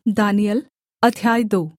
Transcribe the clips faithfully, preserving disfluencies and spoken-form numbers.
दानिय्येल अध्याय दो।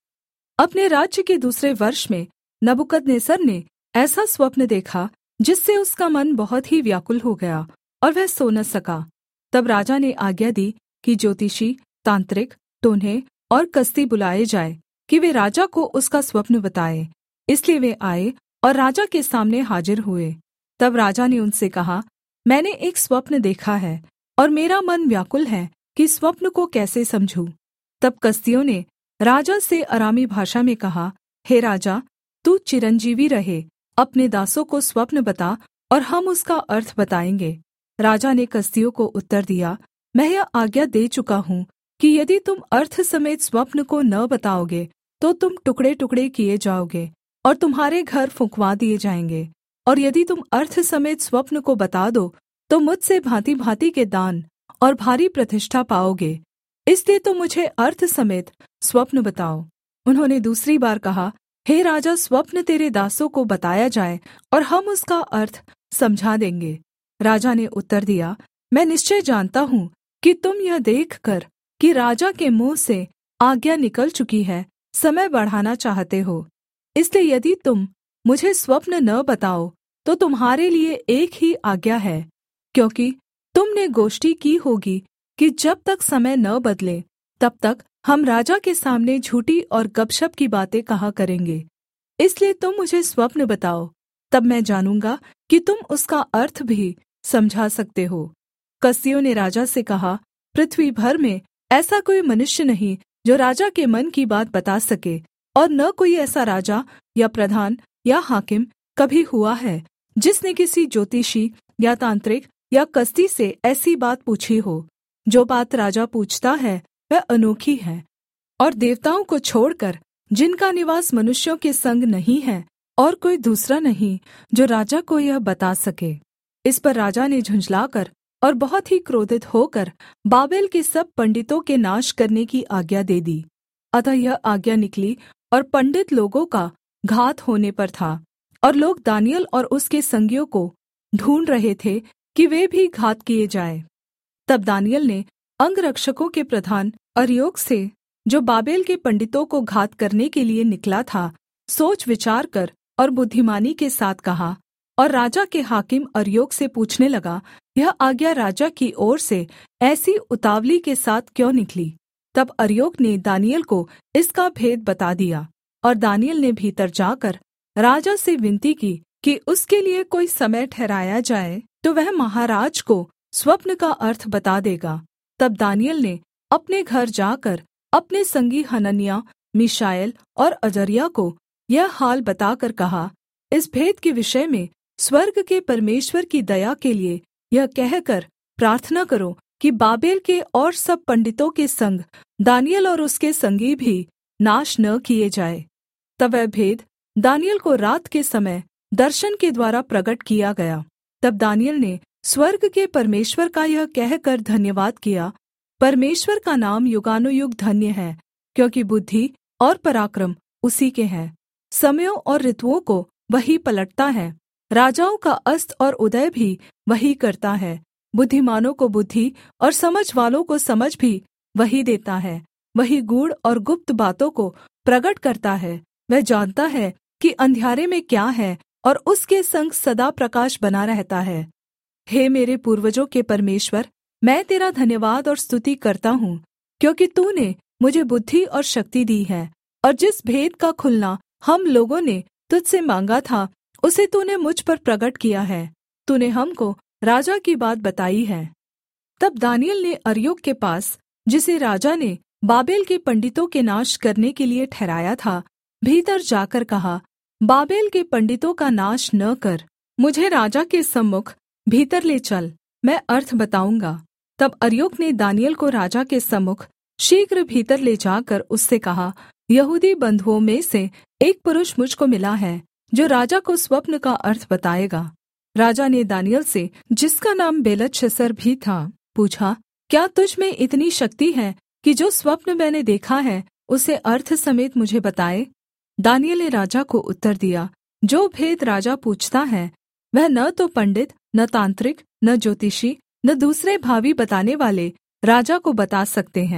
अपने राज्य के दूसरे वर्ष में नबूकदनेस्सर ने ऐसा स्वप्न देखा जिससे उसका मन बहुत ही व्याकुल हो गया और वह सो न सका। तब राजा ने आज्ञा दी कि ज्योतिषी, तांत्रिक, टोन्हे और कसदी बुलाए जाएँ कि वे राजा को उसका स्वप्न बताएँ। इसलिए वे आए और राजा के सामने हाजिर हुए। तब राजा ने उनसे कहा, मैंने एक स्वप्न देखा है और मेरा मन व्याकुल है कि स्वप्न को कैसे समझूँ। तब कसदियों ने राजा से अरामी भाषा में कहा, हे राजा, तू चिरंजीवी रहे, अपने दासों को स्वप्न बता और हम उसका अर्थ बताएँगे। राजा ने कसदियों को उत्तर दिया, मैं यह आज्ञा दे चुका हूँ कि यदि तुम अर्थ समेत स्वप्न को न बताओगे तो तुम टुकड़े-टुकड़े किए जाओगे और तुम्हारे घर फुँकवा दिए जाएँगे। और यदि तुम अर्थ समेत स्वप्न को बता दो तो मुझसे भाँति-भाँति के दान और भारी प्रतिष्ठा पाओगे। इसलिए तुम मुझे अर्थ समेत स्वप्न बताओ। उन्होंने दूसरी बार कहा, हे राजा, स्वप्न तेरे दासों को बताया जाए और हम उसका अर्थ समझा देंगे। राजा ने उत्तर दिया, मैं निश्चय जानता हूँ कि तुम यह देखकर कि राजा के मुँह से आज्ञा निकल चुकी है, समय बढ़ाना चाहते हो। इसलिए यदि तुम मुझे स्वप्न न बताओ तो तुम्हारे लिए एक ही आज्ञा है, क्योंकि तुम ने गोष्ठी की होगी कि जब तक समय न बदले तब तक हम राजा के सामने झूठी और गपशप की बातें कहा करेंगे। इसलिए तुम मुझे स्वप्न बताओ, तब मैं जानूँगा कि तुम उसका अर्थ भी समझा सकते हो। कसदियों ने राजा से कहा, पृथ्वी भर में ऐसा कोई मनुष्य नहीं जो राजा के मन की बात बता सके, और न कोई ऐसा राजा या प्रधान या हाकिम कभी हुआ है जिसने किसी ज्योतिषी या तांत्रिक या कसदी से ऐसी बात पूछी हो। जो बात राजा पूछता है वह अनोखी है और देवताओं को छोड़कर जिनका निवास मनुष्यों के संग नहीं है और कोई दूसरा नहीं जो राजा को यह बता सके। इस पर राजा ने झुँझलाकर और बहुत ही क्रोधित होकर बाबेल के सब पंडितों के नाश करने की आज्ञा दे दी। अतः यह आज्ञा निकली और पंडित लोगों का घात होने पर था, और लोग दानिय्येल और उसके संगियों को ढूँढ़ रहे थे कि वे भी घात किए जाएँ। तब दानिय्येल ने अंगरक्षकों के प्रधान अर्योक से, जो बाबेल के पंडितों को घात करने के लिए निकला था, सोच विचार कर और बुद्धिमानी के साथ कहा, और राजा के हाकिम अर्योक से पूछने लगा, यह आज्ञा राजा की ओर से ऐसी उतावली के साथ क्यों निकली। तब अर्योक ने दानिय्येल को इसका भेद बता दिया, और दानिय्येल ने भीतर जाकर राजा से विनती की कि उसके लिए कोई समय ठहराया जाए, तो वह महाराज को स्वप्न का अर्थ बता देगा। तब दानिय्येल ने अपने घर जाकर अपने संगी हनन्याह, मीशाएल और अजर्याह को यह हाल बताकर कहा, इस भेद के विषय में स्वर्ग के परमेश्वर की दया के लिए यह कहकर प्रार्थना करो कि बाबेल के और सब पंडितों के संग दानिय्येल और उसके संगी भी नाश न किए जाए। तब वह भेद दानिय्येल को रात के समय दर्शन के द्वारा प्रगट किया गया। तब दानिय्येल ने स्वर्ग के परमेश्वर का यह कहकर धन्यवाद किया, परमेश्वर का नाम युगानुयुग धन्य है, क्योंकि बुद्धि और पराक्रम उसी के हैं। समयों और ऋतुओं को वही पलटता है, राजाओं का अस्त और उदय भी वही करता है। बुद्धिमानों को बुद्धि और समझ वालों को समझ भी वही देता है। वही गूढ़ और गुप्त बातों को प्रगट करता है। वह जानता है कि अंधियारे में क्या है, और उसके संग सदा प्रकाश बना रहता है। हे मेरे पूर्वजों के परमेश्वर, मैं तेरा धन्यवाद और स्तुति करता हूँ, क्योंकि तूने मुझे बुद्धि और शक्ति दी है, और जिस भेद का खुलना हम लोगों ने तुझसे मांगा था उसे तूने मुझ पर प्रगट किया है। तूने हमको राजा की बात बताई है। तब दानिय्येल ने अर्योक के पास, जिसे राजा ने बाबेल के पंडितों के नाश करने के लिए ठहराया था, भीतर जाकर कहा, बाबेल के पंडितों का नाश न कर, मुझे राजा के सम्मुख भीतर ले चल, मैं अर्थ बताऊँगा। तब अर्योक ने दानिय्येल को राजा के सम्मुख शीघ्र भीतर ले जाकर उससे कहा, यहूदी बंधुओं में से एक पुरुष मुझ को मिला है जो राजा को स्वप्न का अर्थ बताएगा। राजा ने दानिय्येल से, जिसका नाम बेलतशस्सर भी था, पूछा, क्या तुझ में इतनी शक्ति है कि जो स्वप्न मैंने देखा है उसे अर्थ समेत मुझे बताए। दानिय्येल ने राजा को उत्तर दिया, जो भेद राजा पूछता है वह न तो पंडित, न तांत्रिक, न ज्योतिषी, न दूसरे भावी बताने वाले राजा को बता सकते हैं,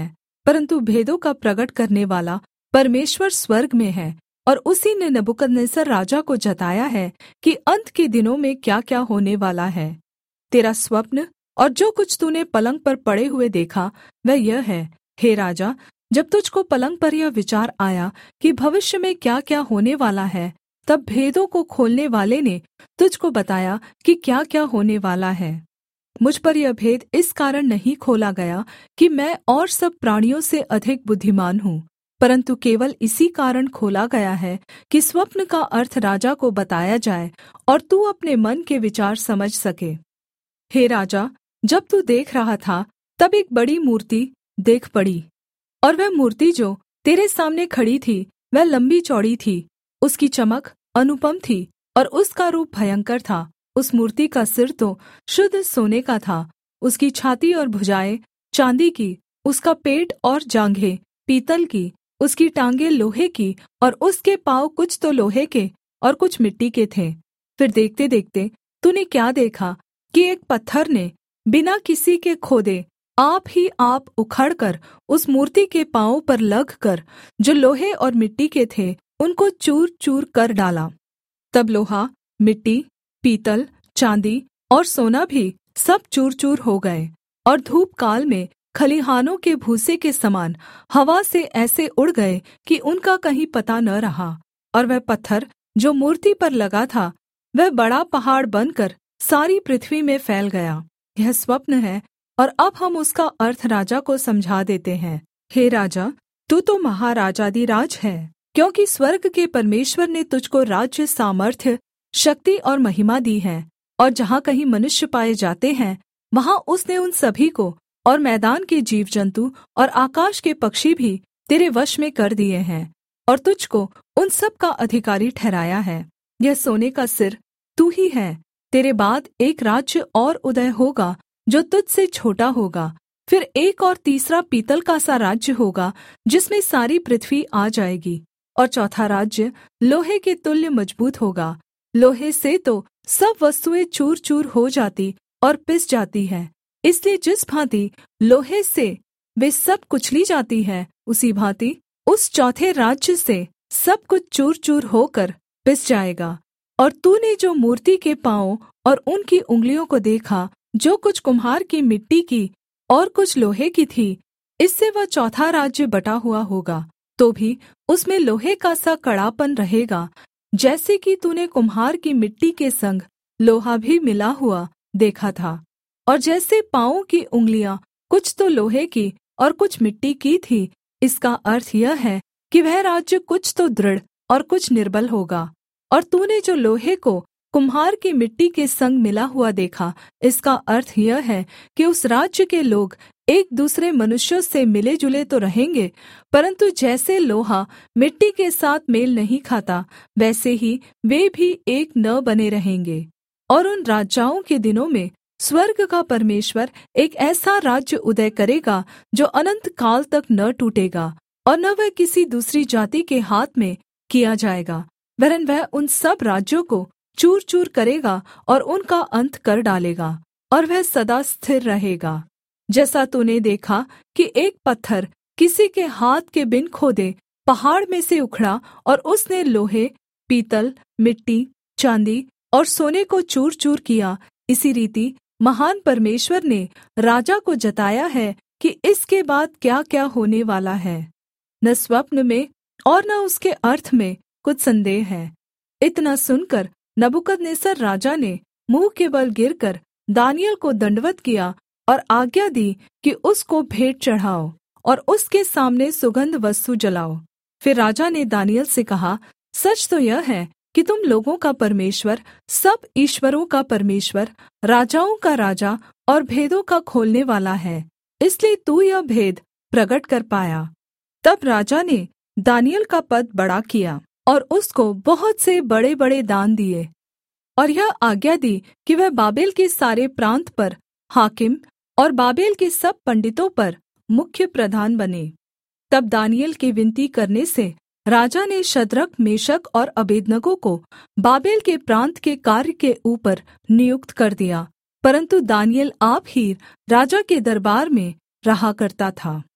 परन्तु भेदों का प्रगट करने वाला परमेश्वर स्वर्ग में है, और उसी ने नबूकदनेस्सर राजा को जताया है कि अन्त के दिनों में क्या-क्या होने वाला है। तेरा स्वप्न और जो कुछ तूने पलंग पर पड़े हुए देखा वह यह है, हे राजा, जब तुझको पलंग पर यह विचार आया कि भविष्य में क्या-क्या होने वाला है, तब भेदों को खोलने वाले ने तुझको बताया कि क्या-क्या होने वाला है। मुझ पर यह भेद इस कारण नहीं खोला गया कि मैं और सब प्राणियों से अधिक बुद्धिमान हूँ, परन्तु केवल इसी कारण खोला गया है कि स्वप्न का अर्थ राजा को बताया जाए और तू अपने मन के विचार समझ सके। हे राजा, जब तू देख रहा था, तब एक बड़ी मूर्ति देख पड़ी, और वह मूर्ति जो तेरे सामने खड़ी थी वह लम्बी चौड़ी थी, उसकी चमक अनुपम थी और उसका रूप भयंकर था। उस मूर्ति का सिर तो शुद्ध सोने का था, उसकी छाती और भुजाएँ चाँदी की, उसका पेट और जाँघें पीतल की, उसकी टाँगें लोहे की और उसके पाँव कुछ तो लोहे के और कुछ मिट्टी के थे। फिर देखते-देखते तूने क्या देखा कि एक पत्थर ने बिना किसी के खोदे आप ही आप उखड़कर उस मूर्ति के पाँवों पर लगकर जो लोहे और मिट्टी के थे उनको चूर-चूर कर डाला। तब लोहा, मिट्टी, पीतल, चाँदी और सोना भी सब चूर-चूर हो गए, और धूप काल में खलिहानों के भूसे के समान हवा से ऐसे उड़ गए कि उनका कहीं पता न रहा। और वह पत्थर जो मूर्ति पर लगा था वह बड़ा पहाड़ बनकर सारी पृथ्वी में फैल गया। यह स्वप्न है, और अब हम उसका अर्थ राजा को समझा देते हैं। हे राजा, तू तो महाराजाधिराज है, क्योंकि स्वर्ग के परमेश्वर ने तुझको राज्य, सामर्थ्य, शक्ति और महिमा दी है। और जहाँ कहीं मनुष्य पाए जाते हैं वहाँ उसने उन सभी को और मैदान के जीवजन्तु और आकाश के पक्षी भी तेरे वश में कर दिए हैं, और तुझको उन सब का अधिकारी ठहराया है। यह सोने का सिर तू ही है। तेरे बाद एक राज्य और उदय होगा जो तुझसे छोटा होगा, फिर एक और तीसरा पीतल का सा राज्य होगा जिसमें सारी पृथ्वी आ जाएगी, और चौथा राज्य लोहे के तुल्य मजबूत होगा। लोहे से तो सब वस्तुएं चूर-चूर हो जाती और पिस जाती हैं, इसलिए जिस भाँति लोहे से वे सब कुचली जाती है, उसी भाँति उस चौथे राज्य से सब कुछ चूर-चूर होकर पिस जाएगा। और तूने जो मूर्ति के पाँव और उनकी उँगलियों को देखा, जो कुछ कुम्हार की मिट्टी की और कुछ लोहे की थी, इससे वह चौथा राज्य बटा हुआ होगा, तो भी उसमें लोहे का सा कड़ापन रहेगा, जैसे कि तूने कुम्हार की मिट्टी के संग लोहा भी मिला हुआ देखा था। और जैसे पाँवों की उँगलियाँ कुछ तो लोहे की और कुछ मिट्टी की थी, इसका अर्थ यह है कि वह राज्य कुछ तो दृढ़ और कुछ निर्बल होगा। और तूने जो लोहे को कुम्हार की मिट्टी के संग मिला हुआ देखा, इसका अर्थ यह है कि उस राज्य के लोग एक दूसरे मनुष्यों से मिले जुले तो रहेंगे, परन्तु जैसे लोहा मिट्टी के साथ मेल नहीं खाता, वैसे ही वे भी एक न बने रहेंगे। और उन राजाओं के दिनों में स्वर्ग का परमेश्वर एक ऐसा राज्य उदय करेगा जो अनन्त काल तक न टूटेगा, और न वह किसी दूसरी जाति के हाथ में किया जाएगा, वरन् वह उन सब राज्यों को चूर-चूर करेगा और उनका अंत कर डालेगा, और वह सदा स्थिर रहेगा। जैसा तूने देखा कि एक पत्थर किसी के हाथ के बिन खोदे पहाड़ में से उखड़ा और उसने लोहे, पीतल, मिट्टी, चाँदी और सोने को चूर-चूर किया, इसी रीति महान परमेश्वर ने राजा को जताया है कि इसके बाद क्या-क्या होने वाला है। न स्वप्न में और न उसके अर्थ में कुछ संदेह है। इतना सुनकर नबूकदनेस्सर राजा ने मुँह के बल गिरकर दानिय्येल को दण्डवत् किया और आज्ञा दी कि उसको भेंट चढ़ाओ और उसके सामने सुगन्ध वस्तु जलाओ। फिर राजा ने दानिय्येल से कहा, सच तो यह है कि तुम लोगों का परमेश्वर, सब ईश्वरों का परमेश्वर, राजाओं का राजा और भेदों का खोलने वाला है, इसलिए तू यह भेद प्रगट कर पाया। तब राजा ने दानिय्येल का पद बड़ा किया और उसको बहुत से बड़े-बड़े दान दिए, और यह आज्ञा दी कि वह बाबेल के सारे प्रान्त पर हाकिम और बाबेल के सब पंडितों पर मुख्य प्रधान बने। तब दानिय्येल के विनती करने से राजा ने शद्रक, मेशक और अबेदनगो को बाबेल के प्रान्त के कार्य के ऊपर नियुक्त कर दिया, परन्तु दानिय्येल आप ही राजा के दरबार में रहा करता था।